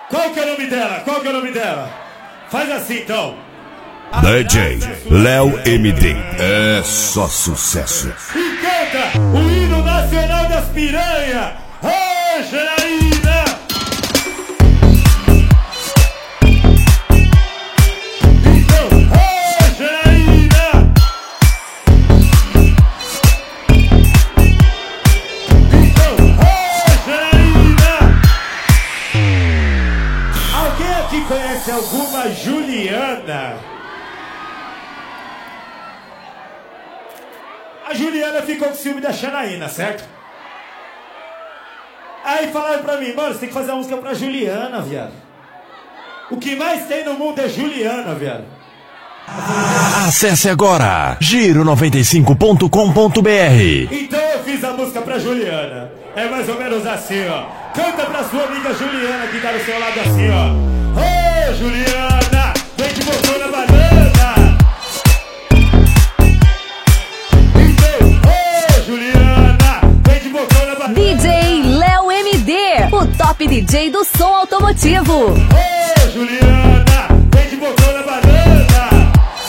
Qual que é o nome dela? Qual que é o nome dela? Faz assim, então. DJ Léo MD. É só sucesso. E canta o hino nacional das piranhas. Ô, Janaína! Então, ô, Janaína! Então, ô, Janaína! Alguém aqui conhece alguma Juliana? A Juliana ficou com ciúme da Janaína, certo? Aí falaram pra mim, mano, você tem que fazer uma música pra Juliana, viado. O que mais tem no mundo é Juliana, viado. Acesse agora giro95.com.br. Então eu fiz a música pra Juliana. É mais ou menos assim, ó. Canta pra sua amiga Juliana que tá do seu lado assim, ó. Ô, Juliana, vem de botão na banana. DJ Léo MD, o top DJ do som automotivo. Ô, Juliana, vem de botão na banana.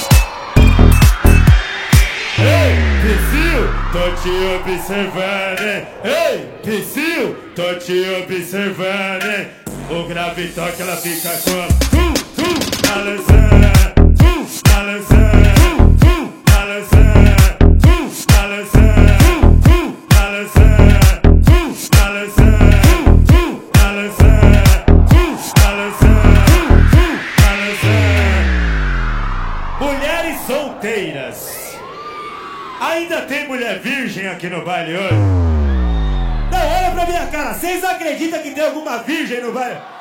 Ei, Pissil, tô te observando, hein? Ei, Pissil, tô te observando, hein? O grave toque, ela fica com balançando, balançando, balançando, balançando. Mulheres solteiras. Ainda tem mulher virgem aqui no baile hoje? Não, olha pra minha cara. Vocês acreditam que tem alguma virgem no baile?